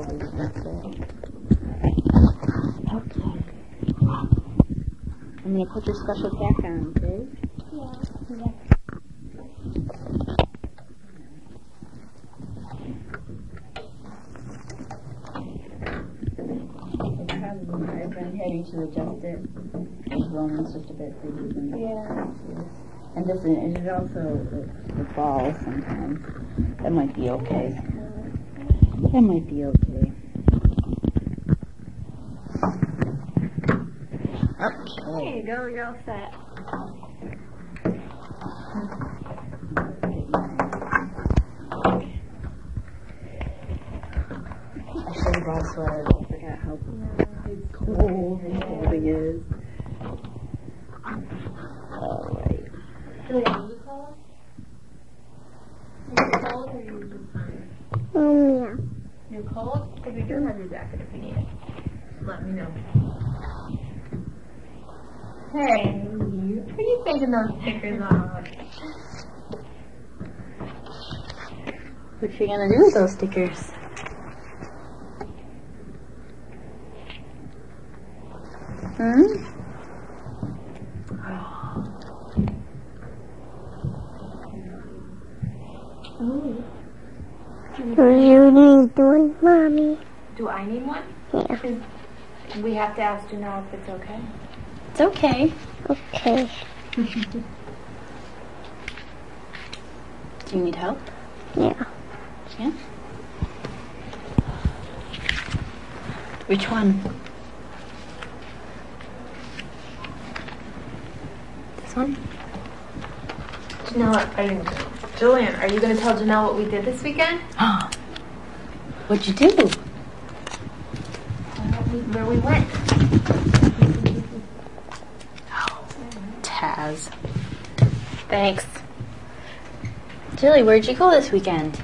probably that's it. Okay. I'm going to put your special pack on, okay? Yeah. I've been having to adjust it. Roman's just a bit bigger than Yeah. And this is also the balls sometimes. That might be okay. That might be okay. Okay. There you go, you're all set. I should have brought a sweater. I forgot how cold and cold it is. Alright. Julia, are you cold? Are you cold or are you just fine? Yeah. You're cold? Because we do have your jacket if you need it. Let me know. Hey, what are you taking those stickers off? What you gonna do with those stickers? Ooh. Do you need one, Mommy? Do I need one? Yeah. We have to ask Janelle if it's okay. It's okay. Okay. Do you need help? Yeah. Yeah? Which one? This one? Janelle, Julian, are you going to tell Janelle what we did this weekend? What'd you do? Where we went. Taz. Thanks. Julie, where'd you go this weekend?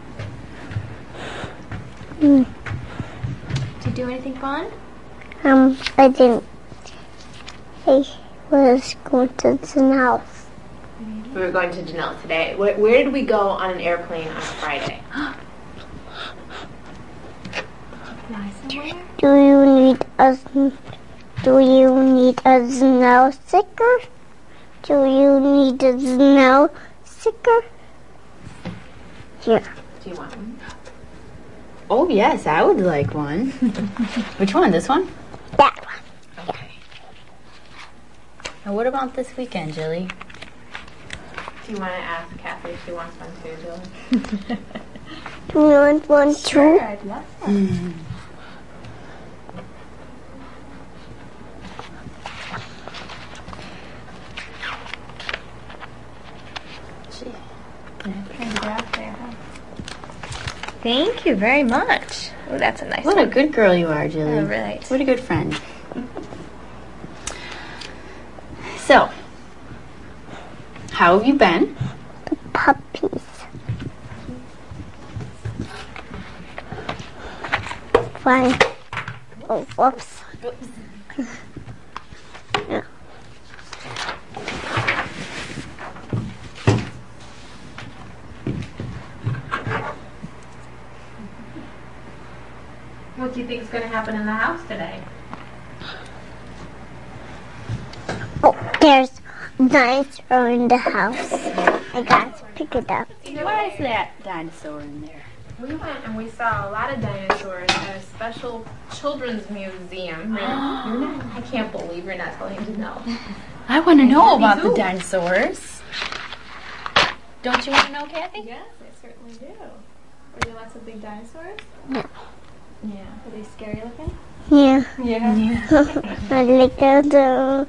Did you do anything fun? I didn't. I was going to the house. We were going to Janelle today. Where did we go on an airplane on Friday? Fly somewhere? Do you need a snow sticker? Do you need a snow sticker? Here. Do you want one? Oh, yes, I would like one. Which one? This one? That one. Okay. Now, what about this weekend, Julie? Do you want to ask Kathy if she wants one too, Julie? Do you want one too? I'd love one. Thank you very much. Oh, that's a nice What one. a good girl you are, Julie. Oh, right. What a good friend. So, how have you been? Puppies. Fine. Oh, whoops. Yeah. What do you think is going to happen in the house today? Oh, there's a dinosaur in the house. I got to pick it up. Why is that dinosaur in there? We went and we saw a lot of dinosaurs at a special children's museum. I can't believe you're not telling him to know. I want to know Me about the too. dinosaurs. Don't you want to know, Kathy? Yes, I certainly do. Were there lots of big dinosaurs? No. Yeah. Were they scary looking? Yeah. Yeah. I like that.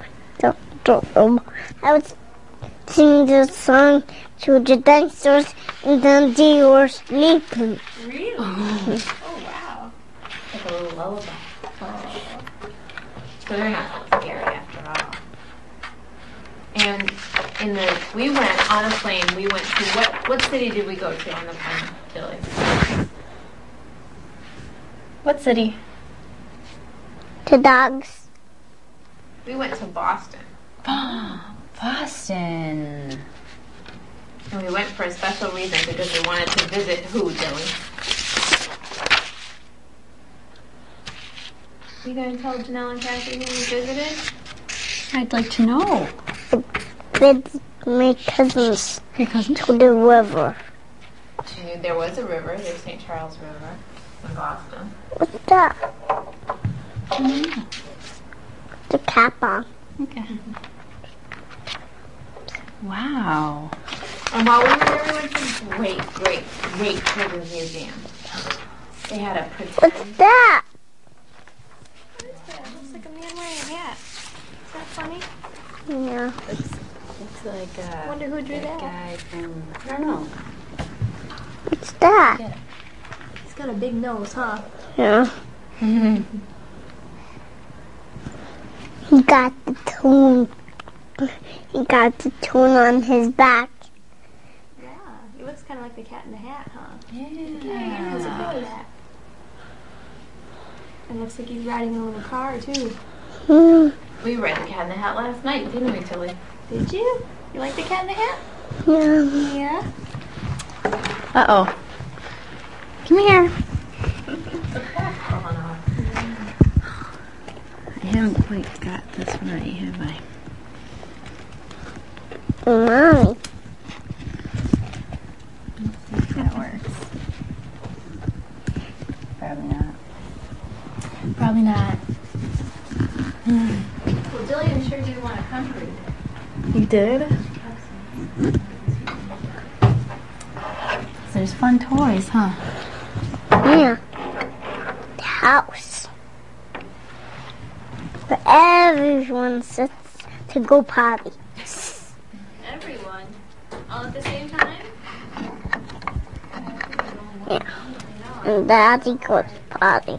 I was singing the song to the dinosaurs and then they were sleeping. Really? Oh, wow. Like a little lullaby. Oh. So they're not so scary after all. And we went on a plane. We went to what city did we go to on the plane, Julie? What city? The dogs. We went to Boston. Boston. And we went for a special reason because we wanted to visit who, Dylan? You gonna tell Janelle and Kathy when you visited? I'd like to know. With my cousins Because to the river. She knew there was a river. There's St. Charles River in Boston. What's that? The cap on. Okay. Wow. And while we were there, we went to great children's museum. They had a What's pretend. that? What is that? It looks like a man wearing a hat. Is that funny? Yeah. It's like I wonder who drew that. guy from, I don't know. What's that? He's got a big nose, huh? Yeah. He got the tune. He got the tune on his back. Yeah. He looks kind of like the Cat in the Hat, huh? Yeah. Has a big hat. And looks like he's riding a little car too. Hmm. We read the Cat in the Hat last night, didn't we, Tilly? Did you? You like the Cat in the Hat? Yeah. Yeah. Uh-oh. Come here. I haven't quite got this right, have I? Mommy. If that works. Probably not. Probably not. Well, Jillian sure did want a country. You did? There's fun toys, huh? Yeah. The house. Where everyone sits to go potty. Everyone. All at the same time? Yeah. And Daddy goes potty.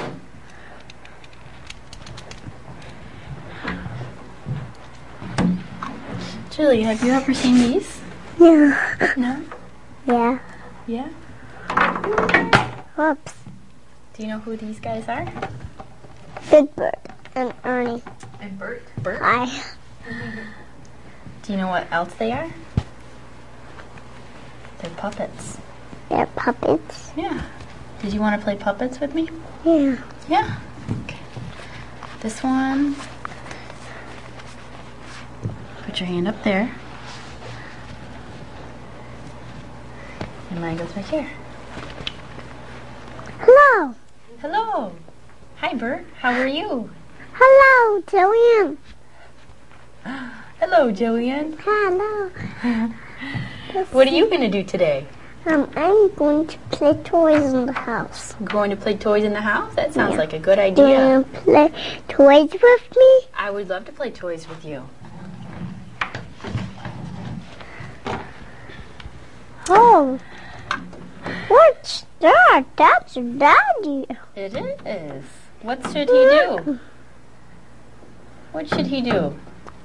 Julie, have you ever seen these? Yeah. No? Yeah. Yeah? Whoops. Do you know who these guys are? Big Bird and Ernie. And Bert. Bert? Hi. Do you know what else they are? They're puppets. They're puppets. Yeah. Did you want to play puppets with me? Yeah. Yeah. Okay. This one. Put your hand up there. And mine goes right here. Hello. Hello. Hi, Bert. How are you? Hello, Jillian. Hello, Jillian. Hello. What are you going to do today? I'm going to play toys in the house. Going to play toys in the house? That sounds Yeah. like a good Do you idea. want to play toys with me? I would love to play toys with you. Oh. What's that? That's Daddy. It is. What should he do? What should he do?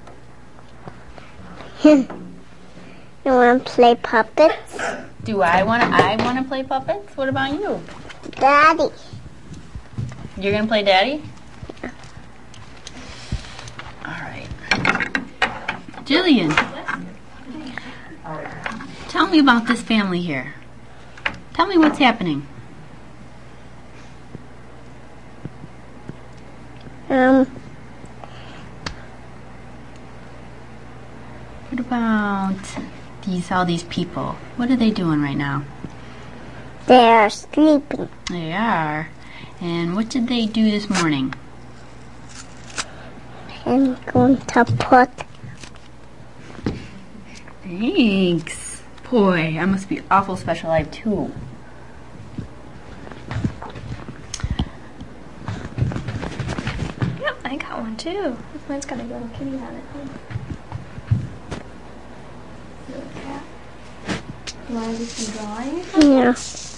You want to play puppets? Do I want to play puppets? What about you? Daddy. You're going to play Daddy? All right. Jillian, tell me about this family here. Tell me what's happening. What about all these people? What are they doing right now? They're sleeping. They are. And what did they do this morning? I'm going to put Thanks. Boy, I must be awful special. I have two. Yep, I got one too. Mine's got a little kitty on it. Little cat. You want to do some drawing? yeah.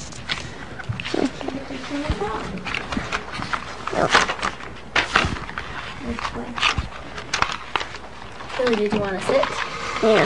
Let's play. Billy, did you want to sit? Yeah.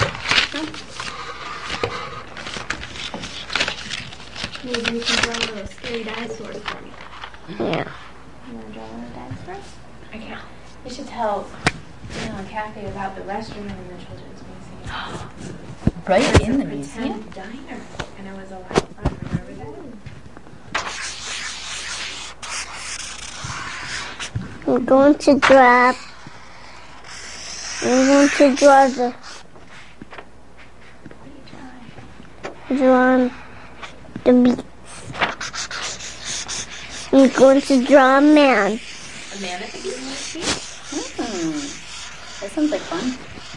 Maybe you can draw little scary dinosaurs for me. Yeah. You want to draw little dinosaurs? Okay. We should tell Kathy about the restroom in the Children's Museum. Right in the Pretend museum? diner. And it was a lot of fun. Remember that? I'm going to draw. I'm going to draw the beast. I'm going to draw a man. A man at the beginning. That sounds like fun.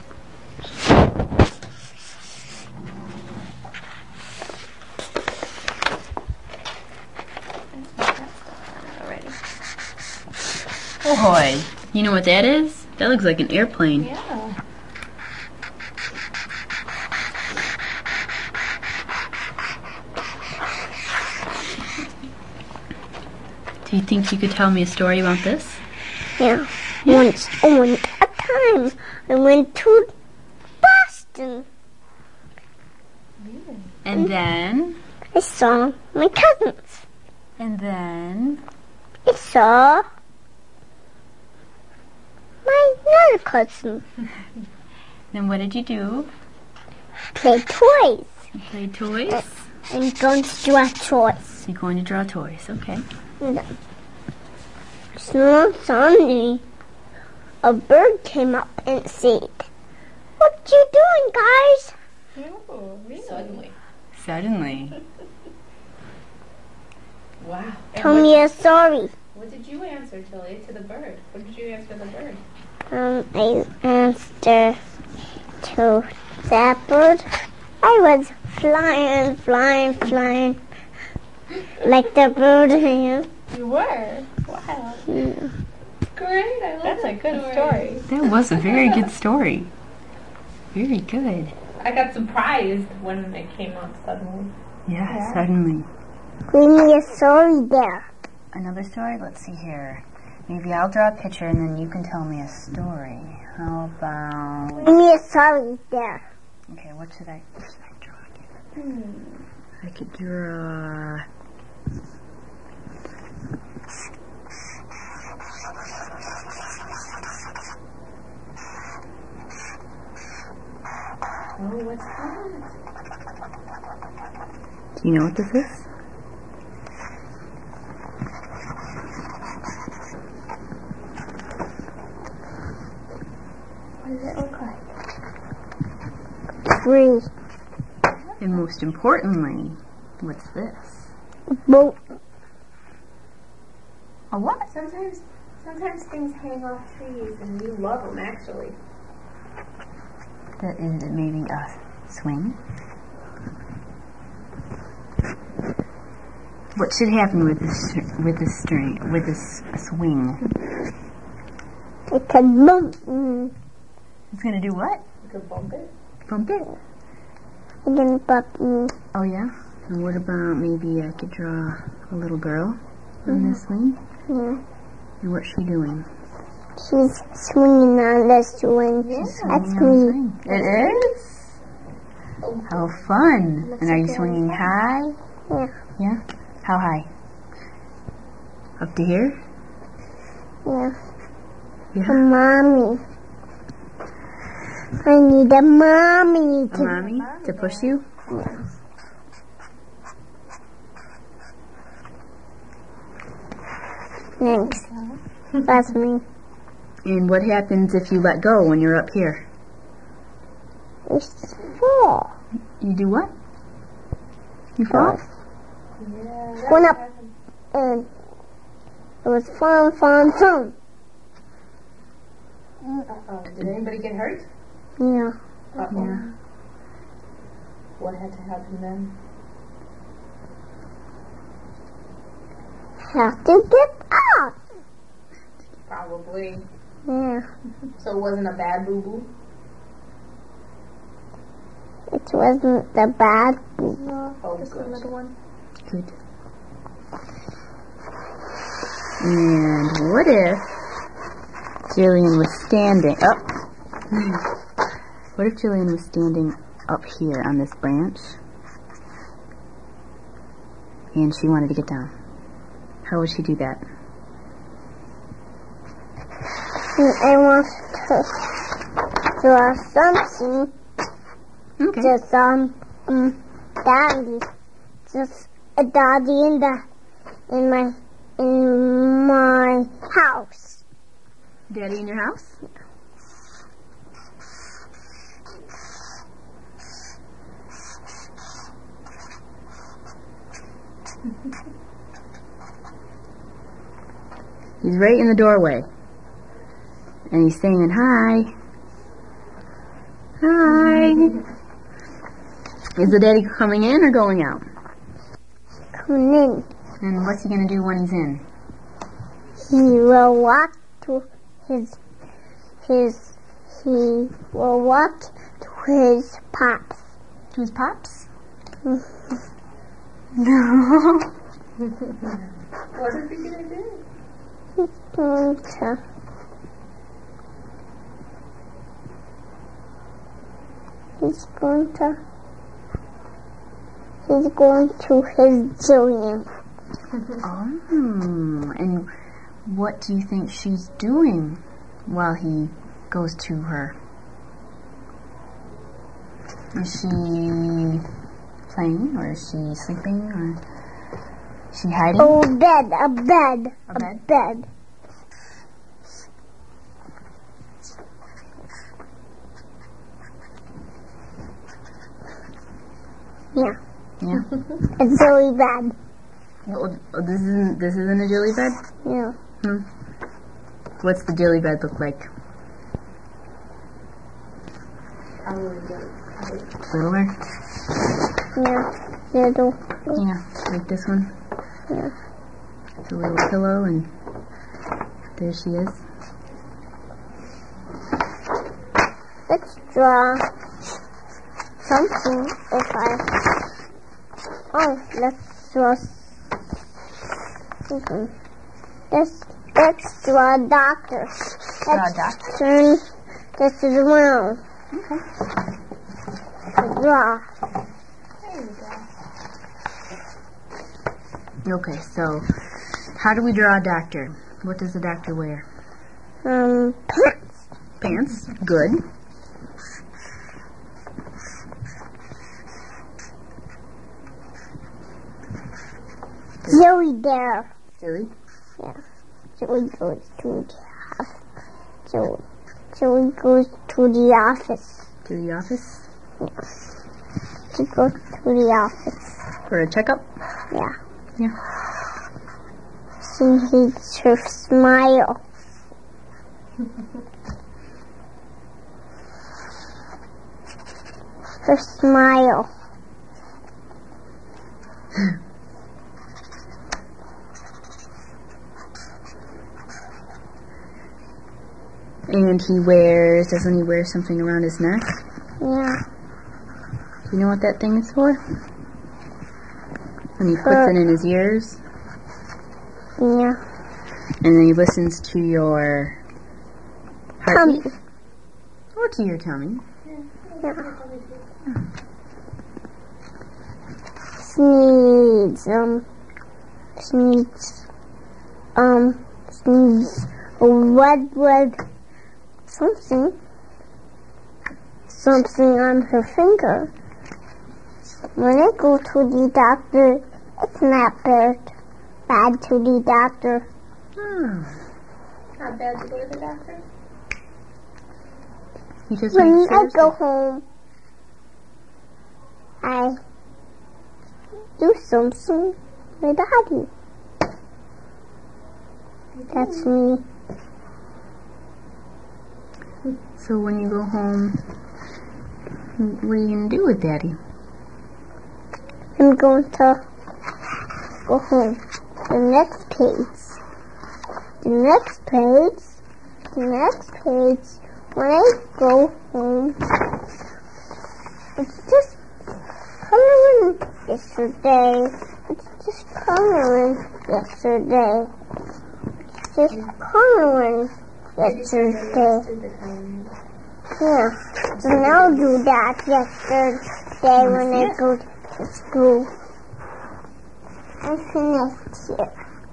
Already. Ahoy. You know what that is? That looks like an airplane. Yeah. Do you think you could tell me a story about this? Yeah. Once on a time, I went to Boston. And then? I saw my cousins. And then? I saw my other cousin Then what did you do? play toys. You played toys? I'm going to draw toys. You're going to draw toys, okay. So suddenly, a bird came up and said, "What you doing, guys?" Oh, really? Suddenly. Suddenly. Wow. And Tell me a story. what did you answer, Tilly, to the bird? What did you answer the bird? I answered to that bird. I was flying, like the bird here. You were? Wow. Yeah. Great. I love That's a good story. That was a very good story. Very good. I got surprised when it came up suddenly. Yeah, suddenly. Give me a story there. Another story? Let's see here. Maybe I'll draw a picture and then you can tell me a story. How about... Give me a story there. Okay, what should I draw again? I could draw... Oh, what's that? Do you know what this is? What does it look like? Tree. And most importantly, what's this? Boat. A what? Sometimes things hang off trees, and you love them, actually. That is it maybe a swing? What should happen with this swing? It can bump. It's gonna do what? You could bump it. Bump it. It can bump me. Oh yeah? And what about maybe I could draw a little girl on this swing? Yeah. And what's she doing? She's swinging on the swing. That's me. It is? How fun. And are you swinging high? Yeah. Yeah? How high? Up to here? Yeah. Yeah. A mommy. I need a mommy. A mommy to push you? Thanks. That's me. And what happens if you let go when you're up here? It's fall. You do what? You fall? Yeah. Went up and it was fun. Uh-oh. Did anybody get hurt? Yeah. Uh-oh. Yeah. What had to happen then? Have to get up. Probably. Yeah. So it wasn't a bad boo-boo? It wasn't the bad. Oh, just another one. Good. And what if Jillian was standing up? What if Jillian was standing up here on this branch and she wanted to get down? How would she do that? I want to draw something. Okay. Just daddy. Just a daddy in my house. Daddy in your house? He's right in the doorway. And he's saying hi. Hi. Is the daddy coming in or going out? Coming in. And what's he going to do when he's in? He will walk to he will walk to his pops. To his pops? What is he gonna do? He's going to his Jillian. Oh, and what do you think she's doing while he goes to her? Is she playing, or is she sleeping, or is she hiding? Oh, a bed. A bed? Yeah. Yeah. A Jilly bed. Oh, this isn't a jelly bed? Yeah. What's the jelly bed look like? Littler? Yeah. Little. Yeah, like this one. Yeah. It's a little pillow, and there she is. Let's draw something. Let's draw something. Let's draw a doctor. Draw a doctor? Turn this around. Okay. Draw. Okay, so how do we draw a doctor? What does the doctor wear? Pants. Pants. Good. Joey there. Silly. Yeah. Joey goes to the office. Joey goes to the office. To the office? He goes to the office. For a checkup? Yeah. Yeah. See her smile. Her smile. And doesn't he wear something around his neck? Yeah. Do you know what that thing is for? And he puts it in his ears? Yeah. And then he listens to your heartbeat? Or to your tummy? Yeah. Sneeze a red something on her finger. When I go to the doctor, it's not bad to the doctor. Not bad to go to the doctor? He just When makes I sure go home, I do something with Daddy. That's me. So when you go home, what are you going to do with Daddy? I'm going to go home. The next page. When I go home, it's just coloring yesterday. Yeah. So now I'll do that yesterday when I go to school. I finished it.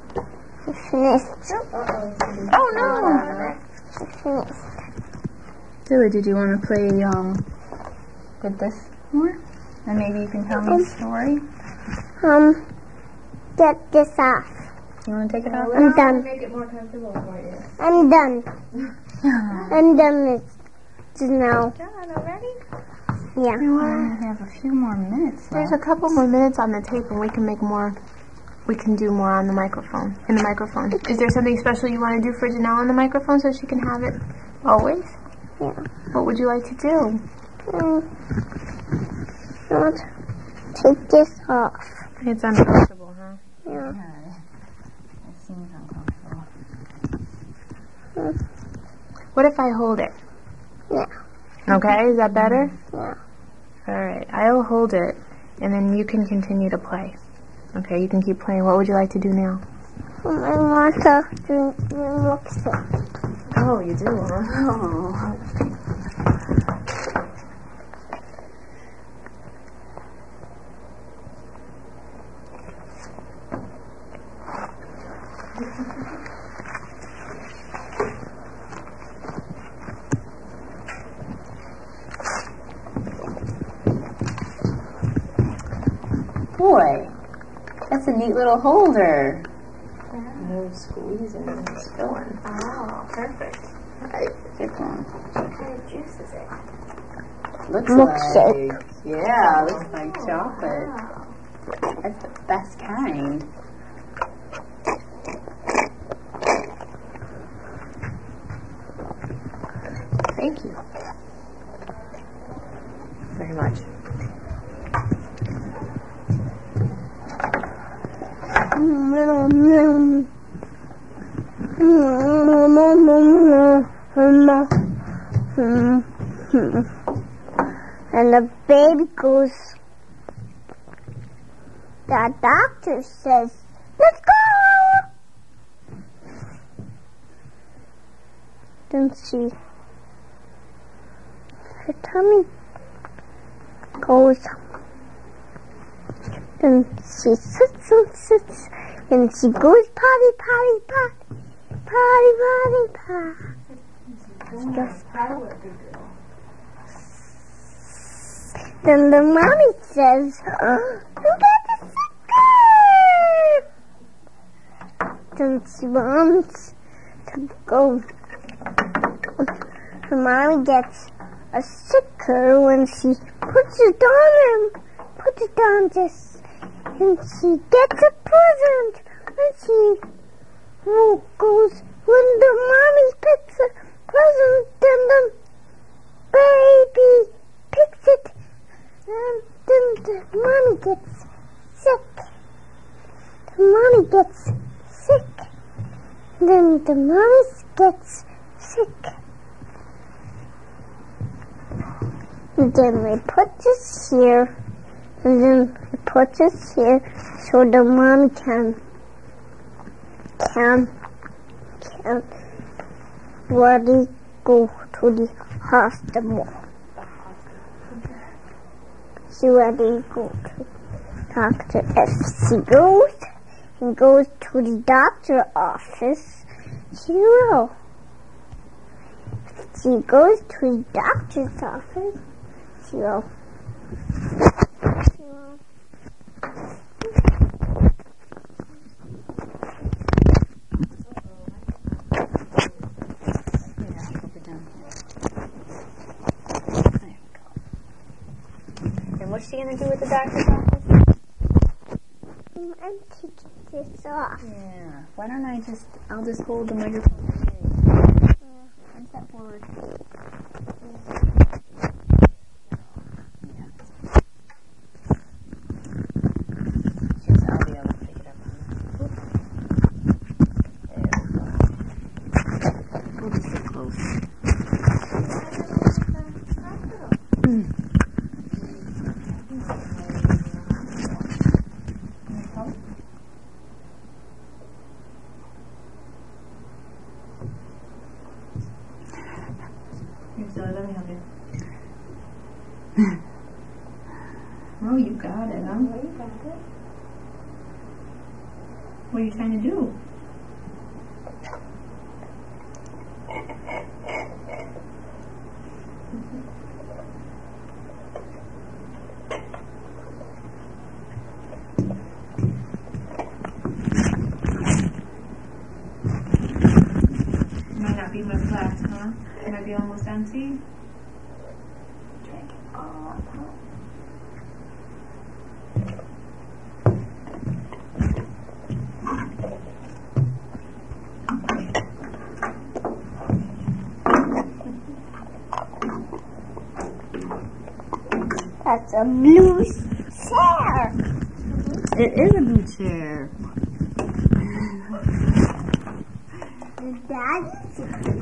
Oh no! I finished. Billy, did you want to play with this more? And maybe you can tell me a story? Get this off. You want to take it off? I'm done. Make it more comfortable for you. I'm done. I'm done with this now. Done already? Yeah. I have a few more minutes There's left. a couple more minutes on the tape, and we can make more. We can do more on the microphone. In the microphone. Is there something special you want to do for Janelle on the microphone so she can have it always? Yeah. What would you like to do? Not take this off. It's uncomfortable, huh? Yeah. It seems uncomfortable. What if I hold it? Yeah. Okay, is that better? Yeah. Alright, I'll hold it, and then you can continue to play. Okay, you can keep playing. What would you like to do now? I want to drink milkshake. Oh, you do, huh? Boy, that's a neat little holder. No squeezing and spilling. Oh, perfect. Right, keep going. What kind of juice is it? Looks Milkshake. like, yeah, looks like chocolate. That's the best kind. Thank you. Very much. And the baby goes, the doctor says, let's go! Then her tummy goes, then she sits and sits, and she goes potty, potty, potty, potty, potty, potty. Just then the mommy says, look at the sucker! Then she wants to go. Her mommy gets a sticker when she puts it on him, puts it on this, and she gets a present when she goes, when the mommy picks a present, then the baby picks it, and then the mommy gets sick. The mommy gets sick. Then the mommy gets sick. And then we put this here, and then we put this here so the mommy can ready go to the hospital. She ready go to doctor. If she goes to the doctor office, she will. If she goes to the doctor's office, she will. And what's she going to do with the doctor's office? I'm taking this off. Yeah. Why don't I'll just hold the microphone for you. Punch that forward. Yeah. I'll be able to pick it up on there we go. We'll just get close. Let me help you. Oh, you got it, huh? Oh, you got it. What are you trying to do? be my glass, huh? It might be almost empty. That's a blue chair. It is a blue chair. Daddy's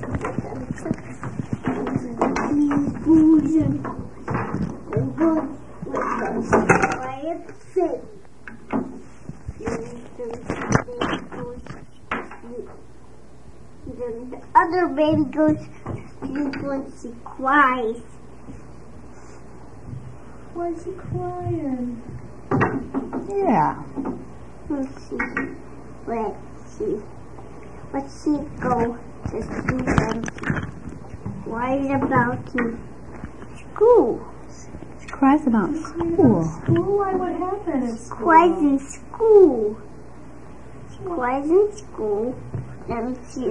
the other baby goes to sleep when she cries. Why's he crying? Yeah. Let's see. Let's see go to sleep and worries about school. She cries about school. School? Why? What happened at school? Cries in school. She cries in school. And she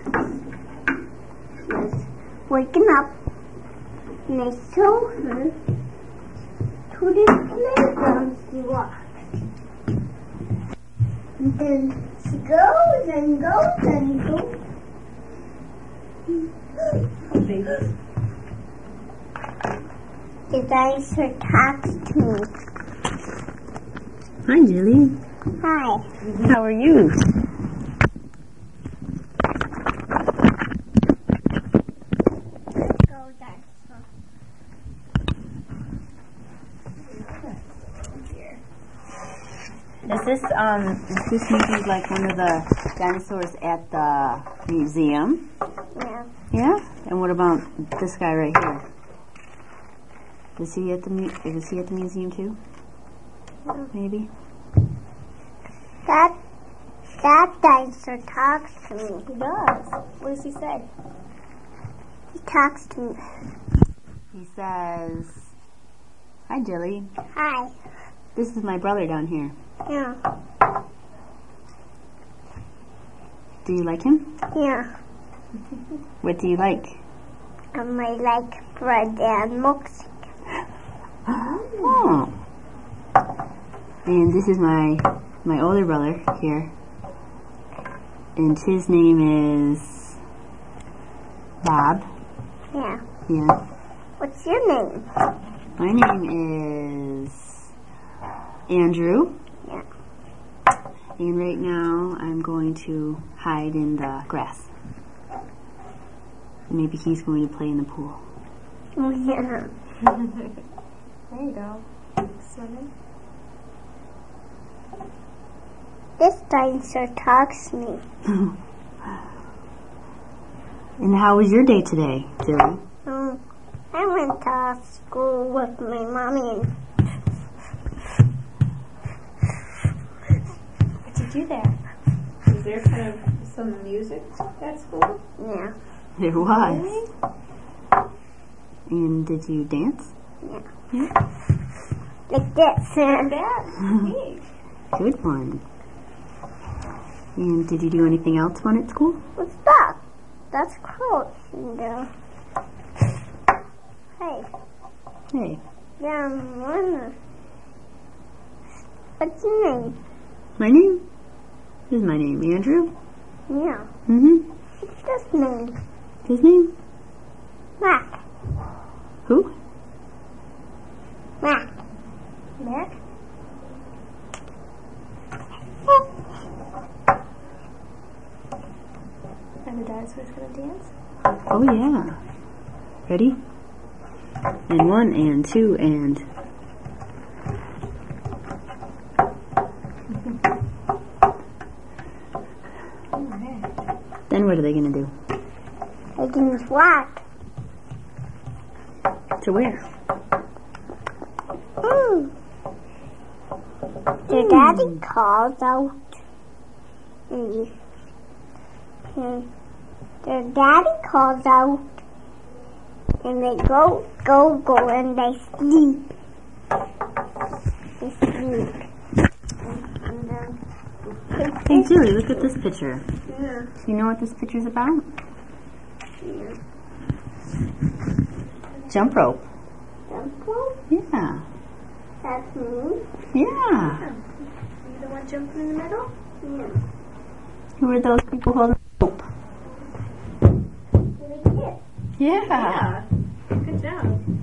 was waking up. And I saw her to the playground she walked. And then she goes and goes and goes. The dinosaur talks to me. Hi, Julie. Hi. How are you? Go dinosaur. Is this maybe like one of the dinosaurs at the museum? Yeah. Yeah? And what about this guy right here? Is he at the museum too? No. Maybe? That dinosaur talks to me. He does. What does he say? He talks to me. He says, "Hi, Jilly. Hi. This is my brother down here. Yeah. Do you like him? Yeah. What do you like?" I like bread and milks. Oh. And this is my older brother here. And his name is Bob. Yeah. Yeah. What's your name? My name is Andrew. Yeah. And right now I'm going to hide in the grass. Maybe he's going to play in the pool. Oh, yeah. There you go. Swimming. This dinosaur talks to me. And how was your day today, Dilly? I went to school with my mommy and What did you do there? Was there kind of some music at school? yeah. There was. And did you dance? Like this. That? Neat. Good one. And did you do anything else fun at school? What's that? That's close. And, hey. Hey. Yeah, what's your name? My name? This is my name, Andrew. Yeah. Mm-hmm. What's this name? His name? Mac. Who? Mac. Mac? Are the dinosaurs going to dance? Oh, yeah. Ready? And 1, and 2, and... Then what are they going to do? I can just walk. To where? Their daddy calls out. And their daddy calls out. And they go, and they sleep. They sleep. And then Hey, Julie, look at this picture. yeah. Do you know what this picture's about? Yeah. Jump rope. Jump rope? Yeah. That's me. Yeah. You the one jumping in the middle? Yeah. Who are those people holding the rope? Really good. Yeah. Good job.